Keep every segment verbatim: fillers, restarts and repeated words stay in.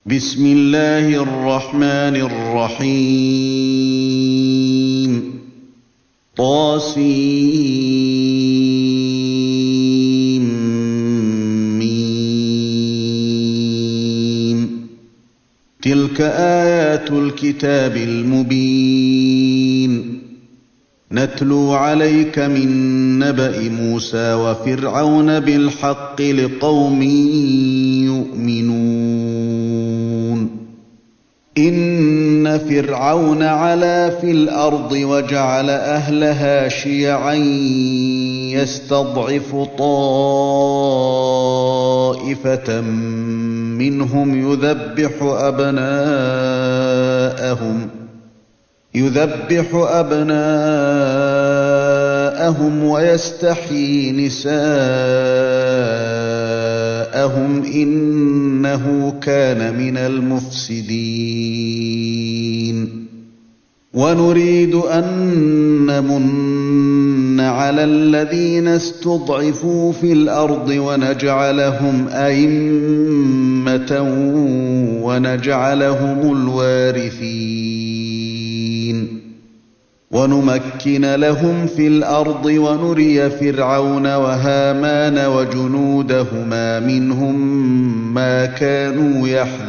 بسم الله الرحمن الرحيم طاسيم ميم تلك آيات الكتاب المبين نتلو عليك من نبأ موسى وفرعون بالحق لقوم يؤمنون إن فرعون علا في الأرض وجعل أهلها شيعا يستضعف طائفة منهم يذبح أبناءهم يذبح أبناءهم ويستحيي نساءهم إنه كان من المفسدين ونريد أن نمن على الذين استضعفوا في الأرض ونجعلهم أئمة ونجعلهم الوارثين ونمكن لهم في الأرض ونري فرعون وهامان وجنودهما منهم ما كانوا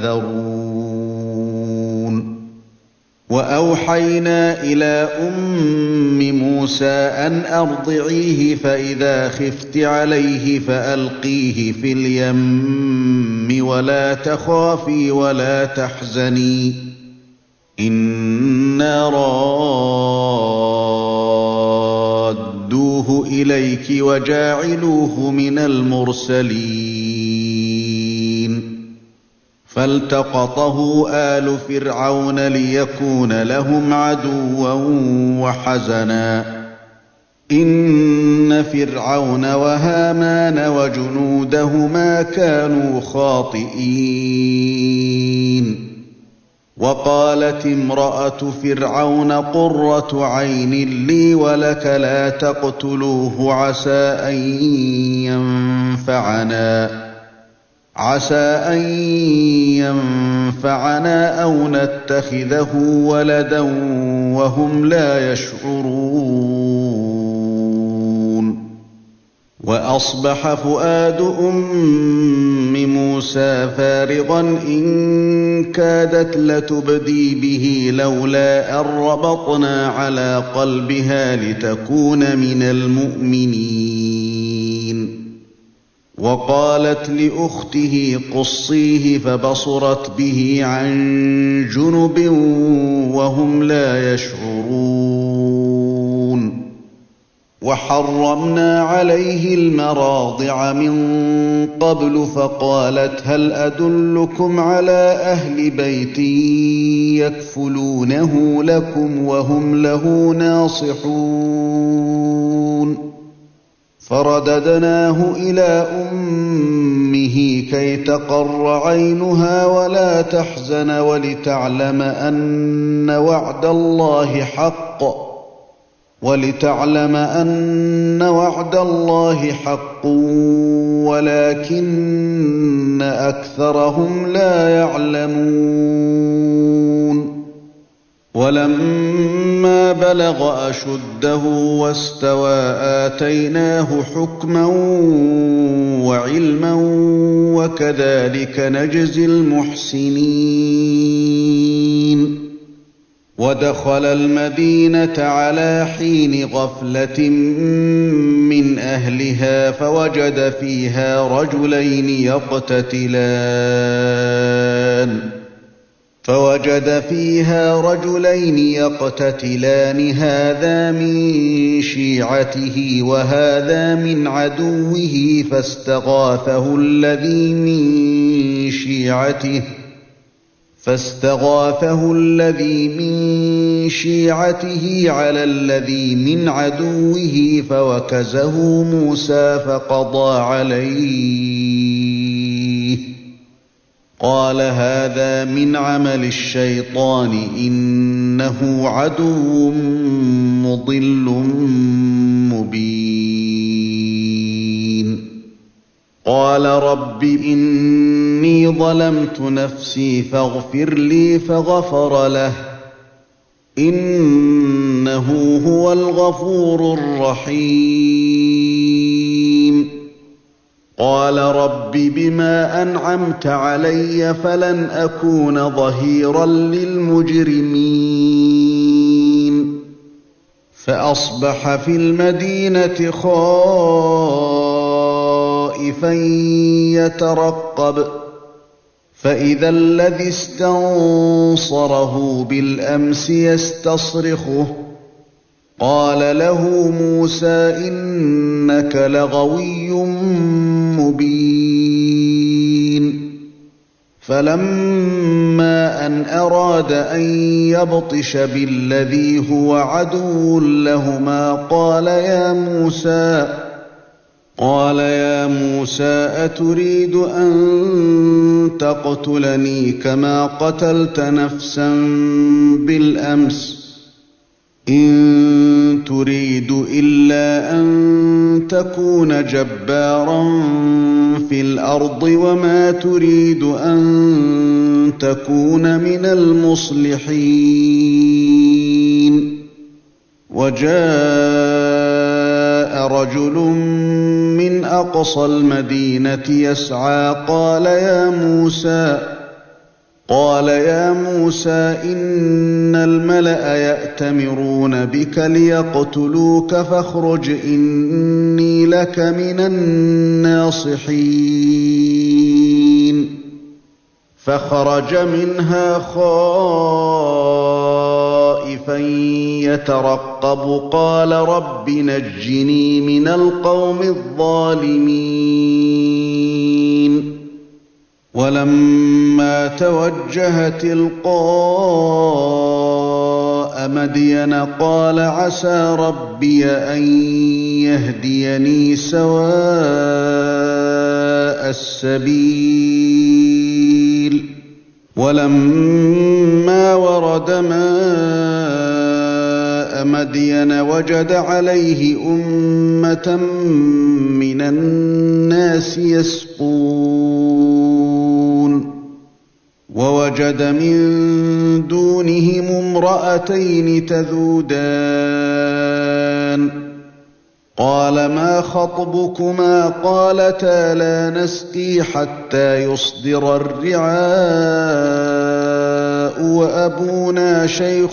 يحذرون وأوحينا إلى أم موسى أن أرضعيه فإذا خفت عليه فألقيه في اليم ولا تخافي ولا تحزني إنا رادوه إليك وجاعلوه من المرسلين فالتقطه آل فرعون ليكون لهم عدوا وحزنا إن فرعون وهامان وجنودهما كانوا خاطئين وقالت امرأة فرعون قرة عين لي ولك لا تقتلوه عسى أن ينفعنا عسى أن ينفعنا أو نتخذه ولدا وهم لا يشعرون وأصبح فؤاد أم موسى فارغا إن كادت لتبدي به لولا أن ربطنا على قلبها لتكون من المؤمنين وقالت لأخته قصيه فبصرت به عن جنب وهم لا يشعرون وحرمنا عليه المراضع من قبل فقالت هل أدلكم على أهل بيت يكفلونه لكم وهم له ناصحون فرددناه إلى أمه كي تقر عينها ولا تحزن ولتعلم أن وعد الله حق ولتعلم أن وعد الله حق ولكن أكثرهم لا يعلمون ولما بلغ أشده واستوى آتيناه حكما وعلما وكذلك نجزي المحسنين ودخل المدينة على حين غفلة من أهلها فوجد فيها رجلين يقتتلان فوجد فيها رجلين يقتتلان هذا من شيعته وهذا من عدوه فاستغاثه الذي من شيعته فاستغاثه الذي من شيعته على الذي من عدوه فوكزه موسى فقضى عليه قال هذا من عمل الشيطان إنه عدو مضل مبين قال رب إني ظلمت نفسي فاغفر لي فغفر له إنه هو الغفور الرحيم قال رب بما أنعمت علي فلن أكون ظهيرا للمجرمين فأصبح في المدينة خائفا يترقب فإذا الذي استنصره بالأمس يستصرخه قال له موسى إنك لغوي مبين فلما أن أراد أن يبطش بالذي هو عدو لهما قال يا موسى قال يا موسى أتريد أن تقتلني كما قتلت نفسا بالأمس إن تريد إلا أن تكون جبارا في الأرض وما تريد أن تكون من المصلحين وجاء رجل من أقصى المدينة يسعى قال يا موسى قال يا موسى إن الملأ يأتمرون بك ليقتلوك فاخرج إني لك من الناصحين فخرج منها خائفا يترقب قال رب نجني من القوم الظالمين ولما توجه تلقاء مدين قال عسى ربي أن يهديني سواء السبيل ولما ورد ماء مدين وجد عليه أمة من الناس يسقون ووجد من دونهم امرأتين تذودان قال ما خطبكما قالتا لا نسقي حتى يصدر الرعاء وأبونا شيخ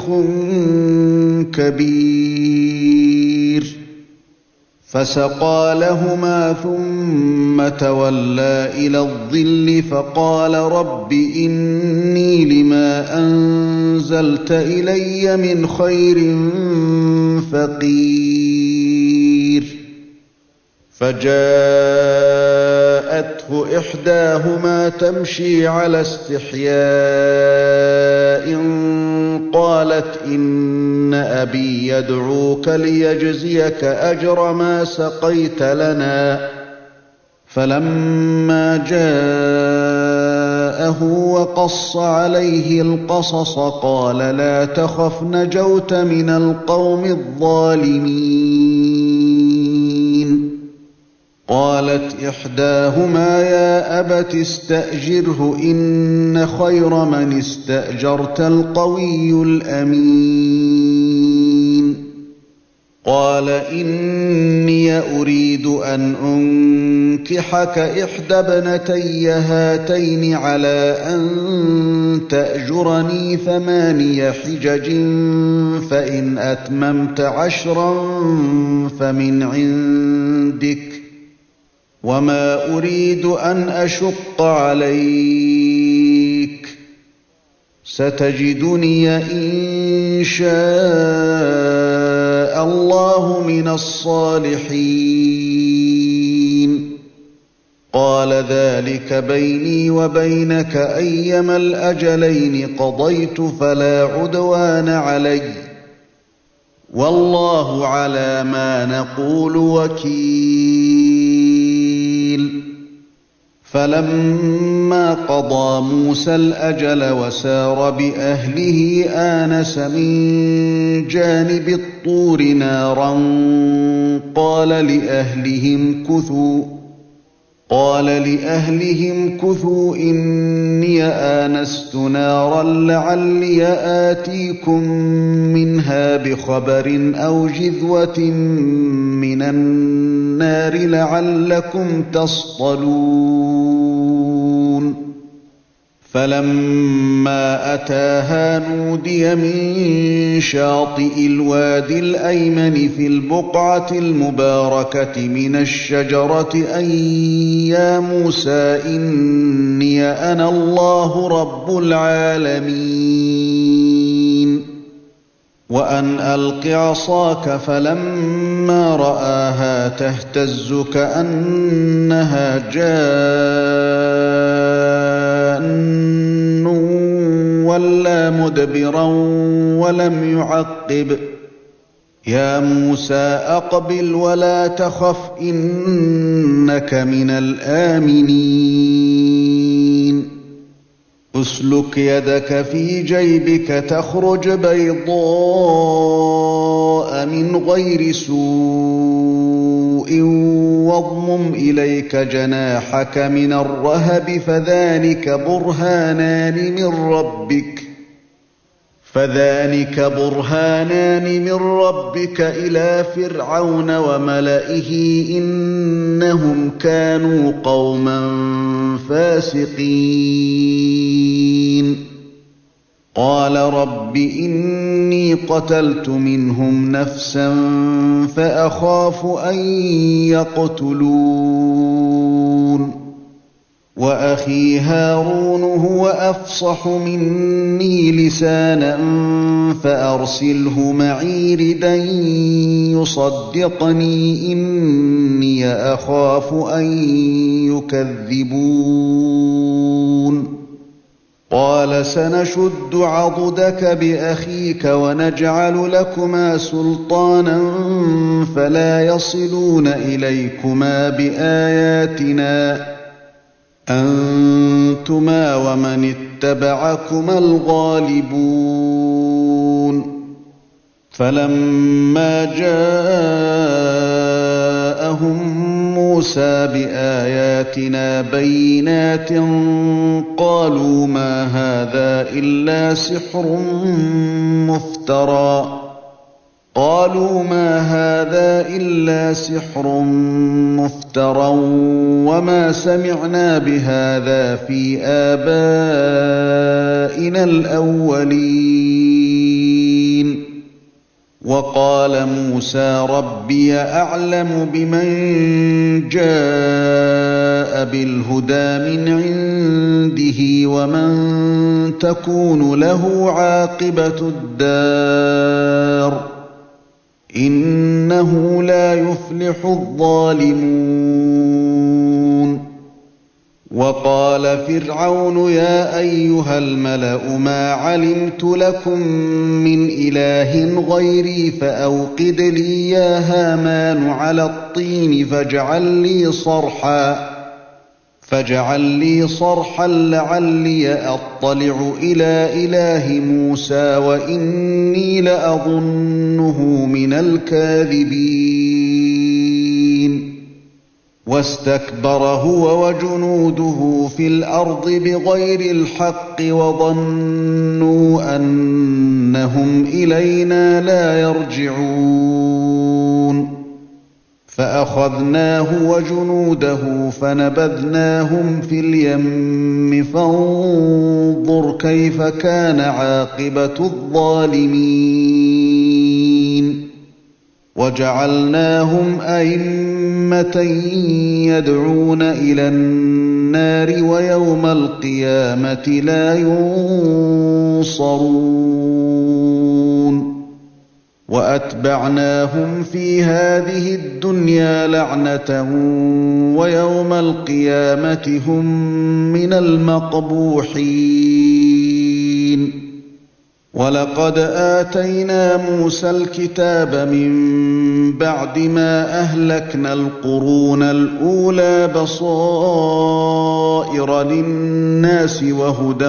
كبير فسقى لهما ثم تولى إلى الظل فقال رب إني لما أنزلت إلي من خير فقير فجاءته إحداهما تمشي على استحياء قالت إن أبي يدعوك ليجزيك أجر ما سقيت لنا فلما جاءه وقص عليه القصص قال لا تخف نجوت من القوم الظالمين قالت إحداهما يا أبت استأجره إن خير من استأجرت القوي الأمين قال إني أريد أن أنكحك إحدى ابنتي هاتين على أن تأجرني ثماني حجج فإن أتممت عشرا فمن عندك وما أريد أن أشق عليك ستجدني إن شاء الله من الصالحين قال ذلك بيني وبينك أيما الأجلين قضيت فلا عدوان علي والله على ما نقول وكيل فلما قضى موسى الأجل وسار بأهله آنس من جانب الطور نارا قال لأهلهم كثوا قال لأهلهم كثوا إني آنست نارا لعلي آتيكم منها بخبر أو جذوة من النار لعلكم تصطلون فلما أتاها نودي من شاطئ الوادي الأيمن في البقعة المباركة من الشجرة أن يا موسى إني أنا الله رب العالمين وأن ألق عصاك فلما رآها تهتز كأنها جان ولا مدبرا ولم يعقب يا موسى أقبل ولا تخف إنك من الآمنين اسلك يدك في جيبك تخرج بيضاء من غير سوء واضمم إليك جناحك من الرهب فذلك برهانان من ربك فذلك برهانان من ربك إلى فرعون وملئه إنهم كانوا قوما فاسقين قال رب إني قتلت منهم نفسا فأخاف أن يقتلون وأخي هارون هو أفصح مني لسانا فأرسله معي ردا يصدقني إني أخاف أن يكذبون قال سنشد عضدك بأخيك ونجعل لكما سلطانا فلا يصلون إليكما بآياتنا أنتما ومن اتبعكما الغالبون فلما جاءهم موسى بآياتنا بينات قالوا ما هذا إلا سحر مفترى قالوا ما هذا إلا سحر مفترى وما سمعنا بهذا في آبائنا الأولين وقال موسى ربي أعلم بمن جاء بالهدى من عنده ومن تكون له عاقبة الدار إنه لا يفلح الظالمون وقال فرعون يا أيها الملأ ما علمت لكم من إله غيري فأوقد لي يا هامان على الطين فاجعل لي صرحا فاجعل لي صرحا لعلي أطلع إلى إله موسى وإني لأظنه من الكاذبين واستكبر هو وجنوده في الأرض بغير الحق وظنوا أنهم إلينا لا يرجعون فأخذناه وجنوده فنبذناهم في اليم فانظر كيف كان عاقبة الظالمين وجعلناهم أئمة يدعون إلى النار ويوم القيامة لا ينصرون وأتبعناهم في هذه الدنيا لعنة ويوم القيامة هم من المقبوحين ولقد آتينا موسى الكتاب من بعد ما أهلكنا القرون الأولى بصائر للناس وهدى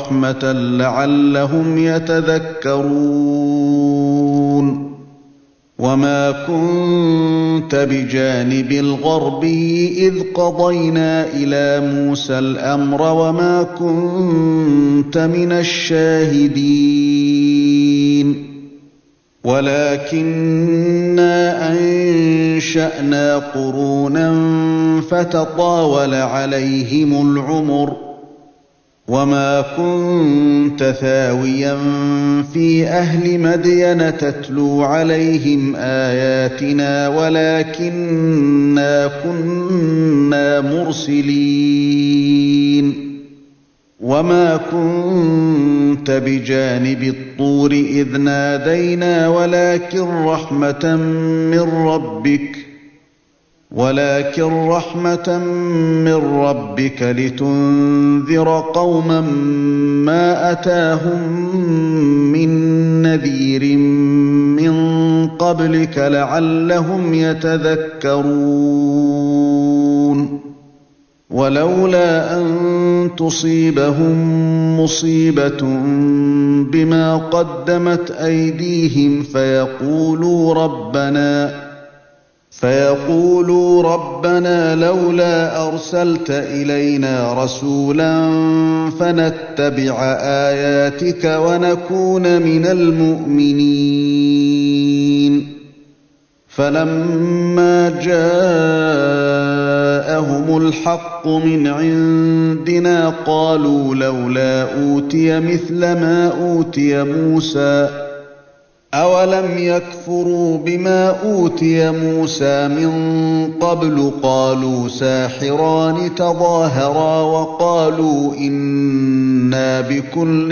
ورحمة لعلهم يتذكرون وما كنت بجانب الغربي إذ قضينا إلى موسى الأمر وما كنت من الشاهدين ولكننا أنشأنا قرونا فتطاول عليهم العمر وما كنت ثاويا في أهل مدين تتلو عليهم آياتنا ولكننا كنا مرسلين وما كنت بجانب الطور إذ نادينا ولكن رحمة من ربك ولكن رحمة من ربك لتنذر قوما ما أتاهم من نذير من قبلك لعلهم يتذكرون ولولا أن تصيبهم مصيبة بما قدمت أيديهم فيقولوا ربنا فيقولوا ربنا لولا أرسلت إلينا رسولا فنتبع آياتك ونكون من المؤمنين فلما جاءهم الحق من عندنا قالوا لولا أوتي مثل ما أوتي موسى أولم يكفروا بما أوتي موسى من قبل قالوا ساحران تظاهرا وقالوا إنا بكل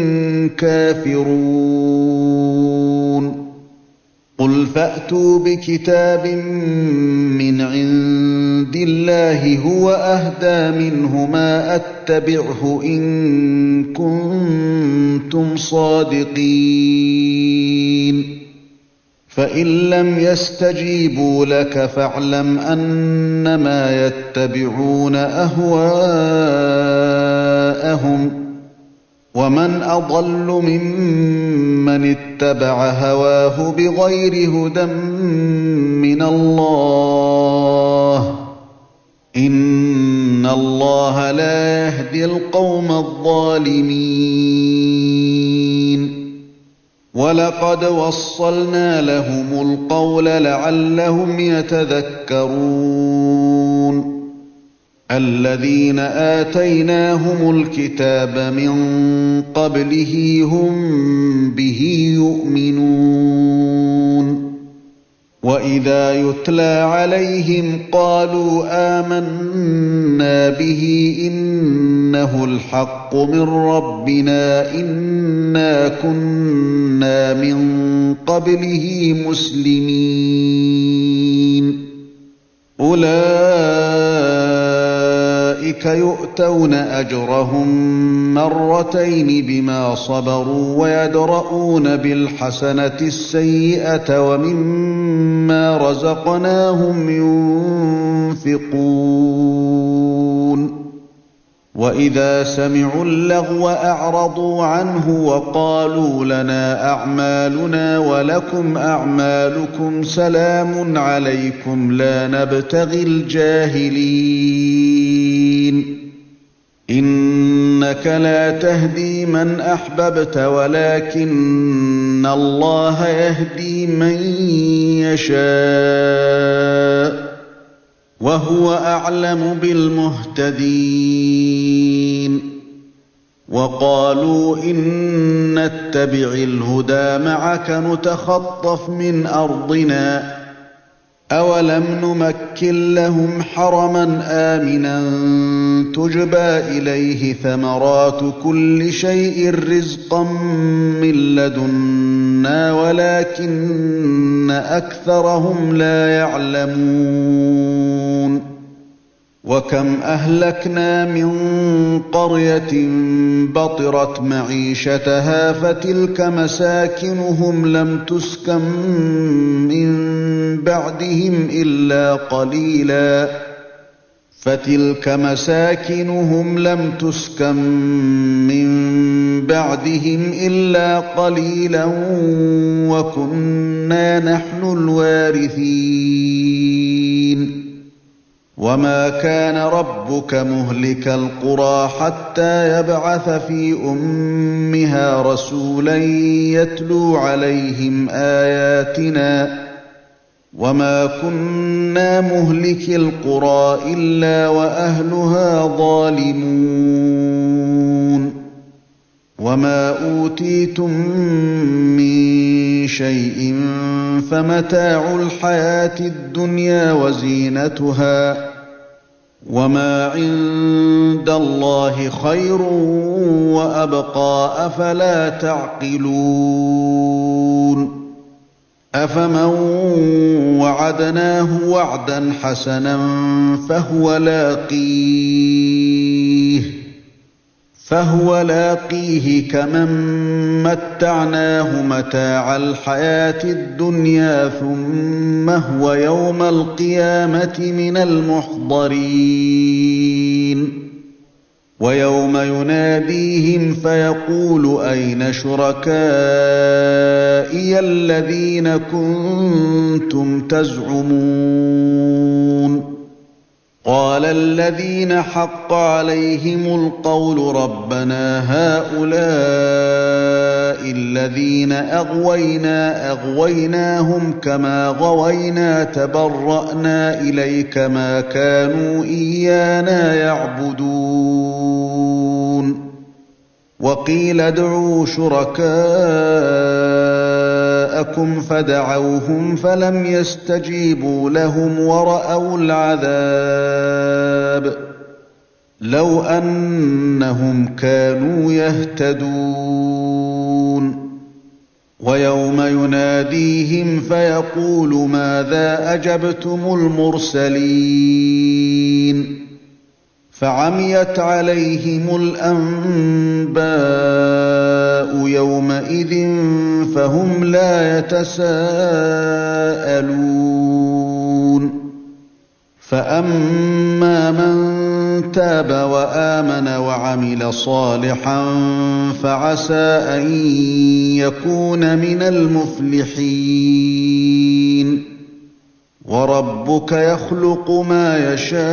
كافرون قل فأتوا بكتاب من عند الله هو أهدى منه ما أتبعه إن كنتم صادقين فإن لم يستجيبوا لك فاعلم أنما يتبعون أهواءهم ومن أضل ممن اتبع هواه بغير هدى من الله إن الله لا يهدي القوم الظالمين ولقد وصلنا لهم القول لعلهم يتذكرون الذين آتيناهم الكتاب من قبله هم به يؤمنون وإذا يتلى عليهم قالوا آمنا به إنه الحق من ربنا إنا كنا من قبله مسلمين أولئك يؤتون أجرهم مرتين بما صبروا ويدرؤون بالحسنة السيئة ومما رزقناهم ينفقون وإذا سمعوا اللغو أعرضوا عنه وقالوا لنا أعمالنا ولكم أعمالكم سلام عليكم لا نبتغي الجاهلين إنك لا تهدي من أحببت ولكن الله يهدي من يشاء وهو أعلم بالمهتدين وقالوا إن نتبع الهدى معك نتخطف من أرضنا أولم نمكن لهم حرما آمنا تجبى إليه ثمرات كل شيء رزقا من لدنا ولكن أكثرهم لا يعلمون وكم أهلكنا من قرية بطرت معيشتها فتلك مساكنهم لم تسكن من بعدهم إلا قليلا فتلك مساكنهم لم تسكن من بَعْدِهِمْ إِلَّا قَلِيلًا وَكُنَّا نَحْنُ الْوَارِثِينَ وَمَا كَانَ رَبُّكَ مُهْلِكَ الْقُرَىٰ حَتَّىٰ يَبْعَثَ فِي أُمِّهَا رَسُولًا يَتْلُو عَلَيْهِمْ آيَاتِنَا وَمَا كُنَّا مُهْلِكِي الْقُرَىٰ إِلَّا وَأَهْلُهَا ظَالِمُونَ وَمَا أُوتِيتُم مِّن شَيْءٍ فَمَتَاعُ الْحَيَاةِ الدُّنْيَا وَزِينَتُهَا ۚ وَمَا عِندَ اللَّهِ خَيْرٌ وَأَبْقَىٰ ۚ أَفَلَا تَعْقِلُونَ أَفَمَن وَعَدْنَاهُ وَعْدًا حَسَنًا فَهُوَ لَاقِيهِ فَهُوَ لَاقِيهِ كَمَن مَّتَّعْنَاهُ مَتَاعَ الْحَيَاةِ الدُّنْيَا ثُمَّ هُوَ يَوْمَ الْقِيَامَةِ مِنَ الْمُحْضَرِينَ وَيَوْمَ يُنَادِيهِمْ فَيَقُولُ أَيْنَ شُرَكَائِيَ الَّذِينَ كُنتُمْ تَزْعُمُونَ قَالَ الَّذِينَ حَقَّ عَلَيْهِمُ الْقَوْلُ رَبَّنَا هَٰؤُلَاءِ الَّذِينَ أَغْوَيْنَا أَغْوَيْنَاهُمْ كَمَا غَوَيْنَا تَبَرَّأْنَا إِلَيْكَ مَا كَانُوا إِيَّانَا يَعْبُدُونَ وَقِيلَ ادْعُوا شُرَكَاءَكُمْ فَدَعَوْهُمْ فَلَمْ يَسْتَجِيبُوا لَهُمْ وَرَأَوُا الْعَذَابَ ۚ لَوْ أَنَّهُمْ كَانُوا يَهْتَدُونَ وَيَوْمَ يُنَادِيهِمْ فَيَقُولُ مَاذَا أَجَبْتُمُ الْمُرْسَلِينَ فَعَمِيَتْ عَلَيْهِمُ الْأَنبَاءُ يَوْمَئِذٍ فَهُمْ لَا يَتَسَاءَلُونَ فَأَمَّا مَن تَابَ وَآمَنَ وَعَمِلَ صَالِحًا فَعَسَىٰ أَن يَكُونَ مِنَ الْمُفْلِحِينَ وَرَبُّكَ يَخْلُقُ مَا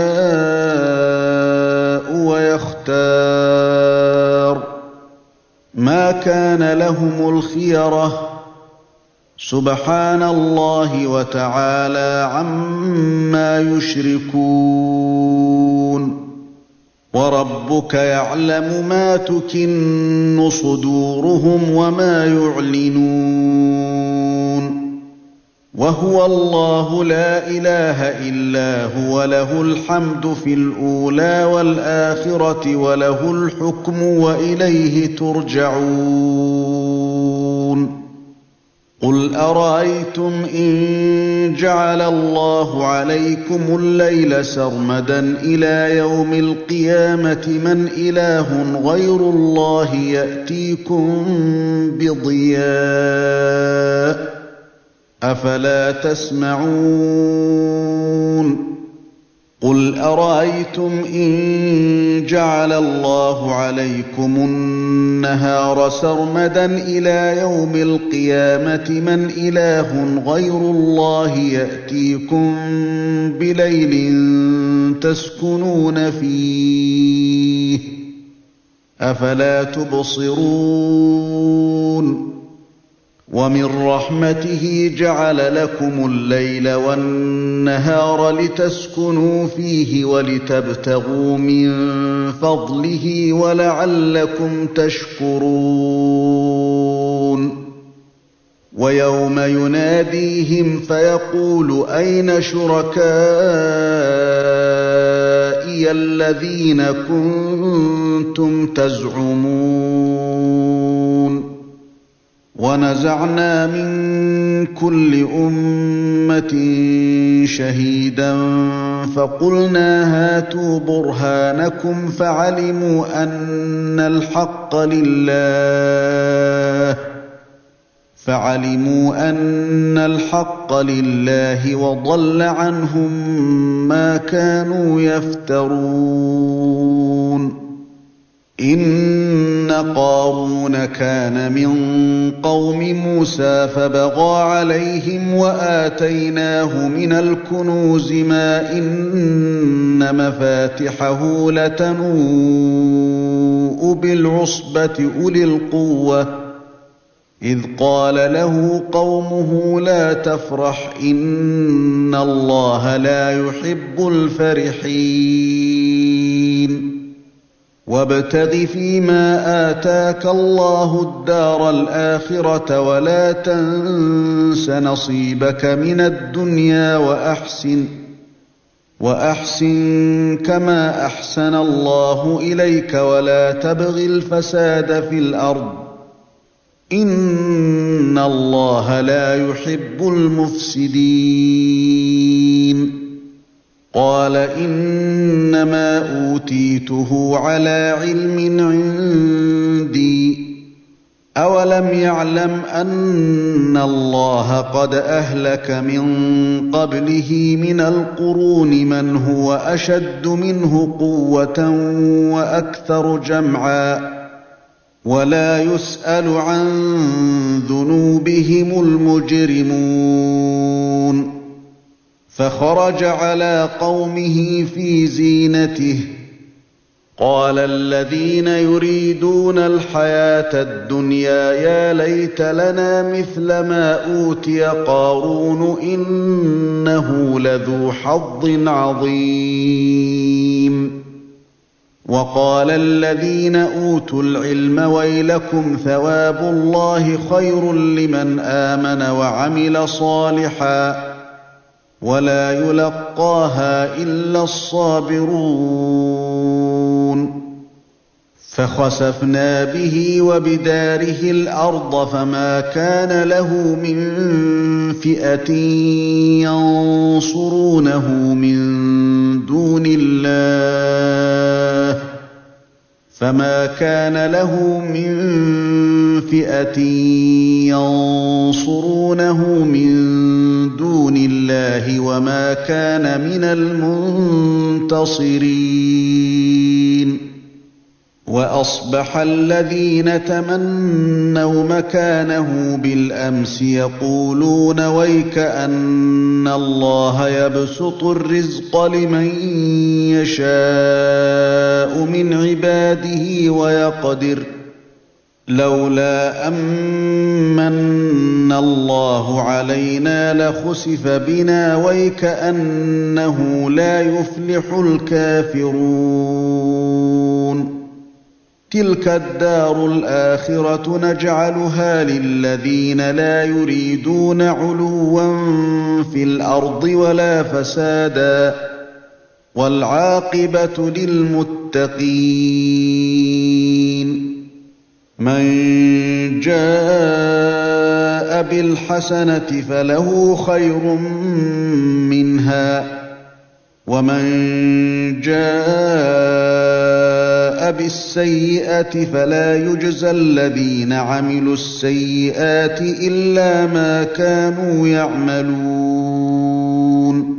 يَشَاءُ وَيَخْتَارُ ۗ مَا كَانَ لَهُمُ الْخِيَرَةُ ۚ سُبْحَانَ اللَّهِ وَتَعَالَىٰ عَمَّا يُشْرِكُونَ وَرَبُّكَ يَعْلَمُ مَا تُكِنُّ صُدُورُهُمْ وَمَا يُعْلِنُونَ وَهُوَ اللَّهُ لَا إِلَٰهَ إِلَّا هُوَ ۖ لَهُ الْحَمْدُ فِي الْأُولَىٰ وَالْآخِرَةِ وَلَهُ الْحُكْمُ وَإِلَيْهِ تُرْجَعُونَ قُلْ أَرَأَيْتُمْ إِن جَعَلَ اللَّهُ عَلَيْكُمُ اللَّيْلَ سَرْمَدًا إِلَىٰ يَوْمِ الْقِيَامَةِ مَنْ إِلَٰهٌ غَيْرُ اللَّهِ يَأْتِيكُم بِضِيَاءٍ ۖ أَفَلَا تَسْمَعُونَ قُلْ أَرَأَيْتُمْ إِن جَعَلَ اللَّهُ عَلَيْكُمُ النَّهَارَ سَرْمَدًا إِلَىٰ يَوْمِ الْقِيَامَةِ مَنْ إِلَٰهٌ غَيْرُ اللَّهِ يَأْتِيكُم بِلَيْلٍ تَسْكُنُونَ فِيهِ ۖ أَفَلَا تُبْصِرُونَ وَمِن رَّحْمَتِهِ جَعَلَ لَكُمُ اللَّيْلَ وَالنَّهَارَ لِتَسْكُنُوا فِيهِ وَلِتَبْتَغُوا مِن فَضْلِهِ وَلَعَلَّكُمْ تَشْكُرُونَ وَيَوْمَ يُنَادِيهِمْ فَيَقُولُ أَيْنَ شُرَكَائِيَ الَّذِينَ كُنتُمْ تَزْعُمُونَ وَنَزَعْنَا مِن كُلِّ أُمَّةٍ شَهِيدًا فَقُلْنَا هَاتُوا بُرْهَانَكُمْ فَعَلِمُوا أَنَّ الْحَقَّ لِلَّهِ فَعَلِمُوا أَنَّ الْحَقَّ لِلَّهِ وَضَلَّ عَنْهُم، ۖ مَّا كَانُوا يَفْتَرُونَ وَيَوْمَ يُنَادِيهِمْ فَيَقُولُ أَيْنَ شُرَكَائِيَ الَّذِينَ كُنتُمْ تَزْعُمُونَ قَالَ الَّذِينَ حَقَّ عَلَيْهِمُ الْقَوْلُ رَبَّنَا هَٰؤُلَاءِ الَّذِينَ أَغْوَيْنَا أَغْوَيْنَاهُمْ كَمَا غَوَيْنَا تَبَرَّأْنَا إِلَيْكَ مَا كَانُوا إِيَّانَا يَعْبُدُونَ وَرَبُّكَ يَخْلُقُ مَا يَشَاءُ وَيَخْتَارُ ۗ مَا كَانَ لَهُمُ الْخِيَرَةُ ۚ سُبْحَانَ اللَّهِ وَتَعَالَىٰ عَمَّا يُشْرِكُونَ إِنَّ قَارُونَ كَانَ مِن قَوْمِ مُوسَىٰ فَبَغَىٰ عَلَيْهِمْ وَآتَيْنَاهُ مِنَ الْكُنُوزِ مَا إِنَّ مَفَاتِحَهُ لَتَنُوءُ بِالْعُصْبَةِ أُولِي الْقُوَّةِ إِذْ قَالَ لَهُ قَوْمُهُ لَا تَفْرَحْ إِنَّ اللَّهَ لَا يُحِبُّ الْفَرِحِينَ وَابْتَغِ فِيمَا آتَاكَ اللَّهُ الدَّارَ الْآخِرَةَ وَلَا تَنسَ نَصِيبَكَ مِنَ الدُّنْيَا وَأَحْسِنْ وَأَحْسِنْ كَمَا أَحْسَنَ اللَّهُ إِلَيْكَ وَلَا تَبْغِ الْفَسَادَ فِي الْأَرْضِ إِنَّ اللَّهَ لَا يُحِبُّ الْمُفْسِدِينَ قَالَ إِنَّمَا أُوتِيتُهُ عَلَىٰ عِلْمٍ عِندِي ۚ أَوَلَمْ يَعْلَمْ أَنَّ اللَّهَ قَدْ أَهْلَكَ مِن قَبْلِهِ مِنَ الْقُرُونِ مَنْ هُوَ أَشَدُّ مِنْهُ قُوَّةً وَأَكْثَرُ جَمْعًا وَلَا يُسْأَلُ عَن ذُنُوبِهِمُ الْمُجْرِمُونَ فَخَرَجَ عَلَىٰ قَوْمِهِ فِي زِينَتِهِ قَالَ الَّذِينَ يُرِيدُونَ الْحَيَاةَ الدُّنْيَا يَا لَيْتَ لَنَا مِثْلَ مَا أُوتِيَ قَارُونُ إِنَّهُ لَذُو حَظٍّ عَظِيمٍ وَقَالَ الَّذِينَ أُوتُوا الْعِلْمَ وَيْلَكُمْ ثَوَابُ اللَّهِ خَيْرٌ لِّمَنْ آمَنَ وَعَمِلَ صَالِحًا وَلَا يُلَقَّاهَا إِلَّا الصَّابِرُونَ فَخَسَفْنَا بِهِ وَبِدَارِهِ الْأَرْضَ فَمَا كَانَ لَهُ مِن فِئَةٍ يَنصُرُونَهُ مِن دُونِ اللَّهِ فَمَا كَانَ لَهُ مِن فِئَةٍ يَنصُرُونَهُ مِن دُونِ اللَّهِ وَمَا كَانَ مِنَ الْمُنتَصِرِينَ وَأَصْبَحَ الَّذِينَ تَمَنَّوْا مَكَانَهُ بِالْأَمْسِ يَقُولُونَ وَيْكَأَنَّ اللَّهَ يَبْسُطُ الرِّزْقَ لِمَن يَشَاءُ مِنْ عِبَادِهِ وَيَقْدِرُ لَوْلَا أَمَّنَّ اللَّهُ عَلَيْنَا لَخُسِفَ بِنَا وَيْكَأَنَّهُ لَا يُفْلِحُ الْكَافِرُونَ تِلْكَ الدَّارُ الْآخِرَةُ نَجْعَلُهَا لِلَّذِينَ لَا يُرِيدُونَ عُلُوًّا فِي الْأَرْضِ وَلَا فَسَادًا وَالْعَاقِبَةُ لِلْمُتَّقِينَ مَن جَاءَ بِالْحَسَنَةِ فَلَهُ خَيْرٌ مِّنْهَا وَمَن جَاءَ بِالسَّيِّئَةِ فَلَا يُجْزَى الَّذِينَ عَمِلُوا السَّيِّئَاتِ إِلَّا مَا كَانُوا يَعْمَلُونَ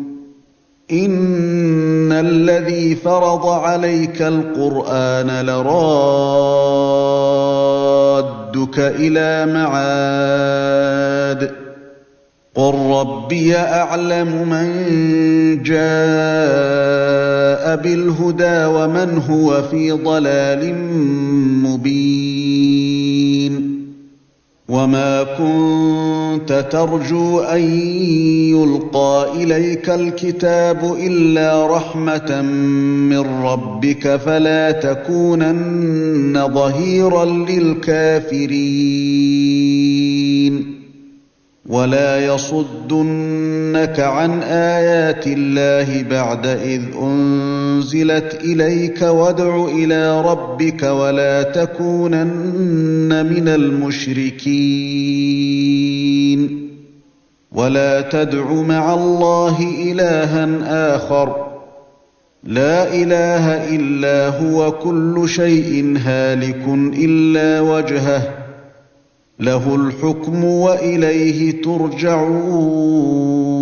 إِنَّ الَّذِي فَرَضَ عَلَيْكَ الْقُرْآنَ لَرَادُّكَ إِلَىٰ مَعَادٍ قُل رَّبِّي أَعْلَمُ مَن جَاءَ بِالْهُدَىٰ وَمَنْ هُوَ فِي ضَلَالٍ مُّبِينٍ وَمَا كُنتَ تَرْجُو أَن يُلْقَىٰ إِلَيْكَ الْكِتَابُ إِلَّا رَحْمَةً مِّن رَّبِّكَ فَلَا تَكُونَنَّ ظَهِيرًا لِّلْكَافِرِينَ وَلَا يَصُدُّنَّكَ عَنْ آيَاتِ اللَّهِ بَعْدَ إِذْ أُنزِلَتْ إِلَيْكَ وَادْعُ إِلَىٰ رَبِّكَ وَلَا تَكُونَنَّ مِنَ الْمُشْرِكِينَ وَلَا تَدْعُ مَعَ اللَّهِ إِلَٰهًا آخَرَ لَا إِلَٰهَ إِلَّا هُوَ كُلُّ شَيْءٍ هَالِكٌ إِلَّا وَجْهَهُ لَهُ الْحُكْمُ وَإِلَيْهِ تُرْجَعُونَ